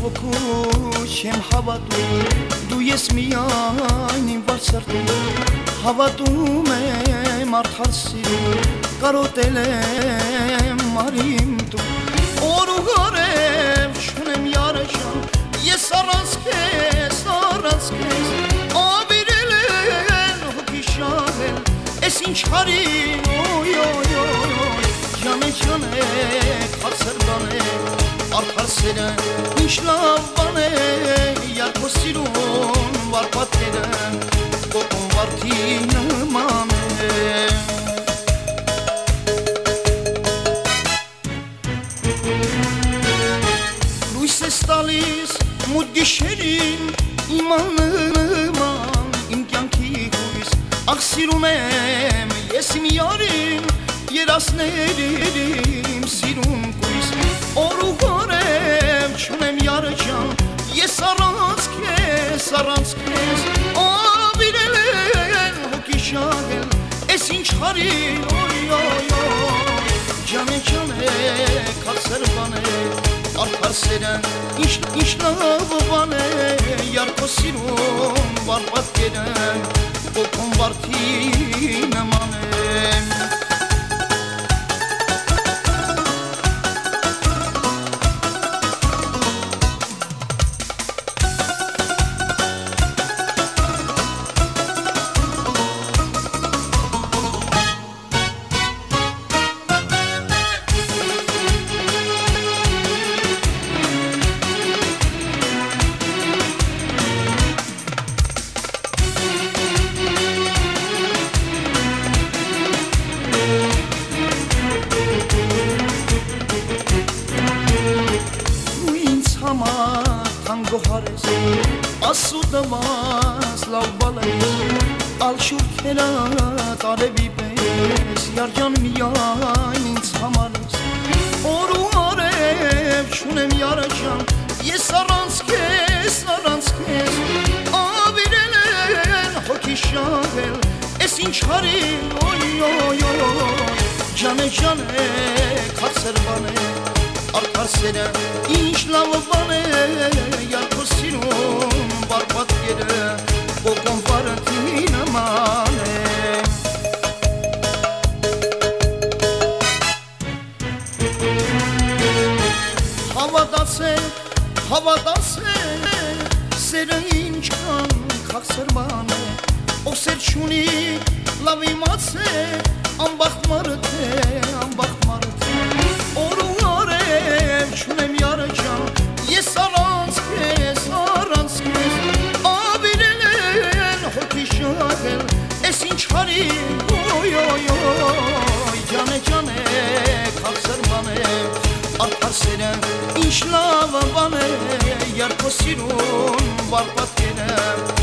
չեմ հավատում, դու ես միայն իմ բարձրտում, հավատում եմ արդար սիրում, կարոտել եմ մարիմ տում, օր ու հարև չունեմ յարեջան, ես առանց քեզ, ավիրել են հոգի շահել, ես ինչ հարին, օյ, ջանը, խացր բան է, արդար սերը, ինչ լավ բան է, յարքո սիրուն վար պատկերը, կոկոն վարդի նման է։ Լույս ես տալիս մութ գիշերին, իմ աննման, իմ կյանքի հույս, ախ սիրում եմ ես իմ յարին, երասներիմ սիրում կույս, օր ու հարև չունեմ յարեջան, ես առանց քեզ, ավիրել են հոգի շահել, ես ինչ հարին, ջանը, խացր բան է, արդար սերը, ինչ լավ բան է, յարքո սիրում վար պատկերը, կոկոն վարդի նման է։ Գոհարես, ասուդված լավ բալես, ալշուր քելատ արևի պես, յարջան միայն ինձ համար ես, օր ու արև չունեմ յարեջան, ես առանց քեզ, ավիրել են հոգի շահել, ես ինչ հարին, ջանը, խացր բան է, արդար սերը, ինչ լավ բան է, յարքո սիրում վար պատկերը, կոկոն վարդի նման է։ Հավատացեք, սերը ինչքան խաղցր բան է, ով սեր չունի, լավ իմացեք, անբախտ մարդ է, օր ու հարև չունեմ յարեջան, ես առանց քեզ, ավիրել են հոգի շահել, ես ինչ հարին, ջանը, խացր բան է, արդար սերը, ինչ լավ բան է, յարքո սիրուն վար պատկերը,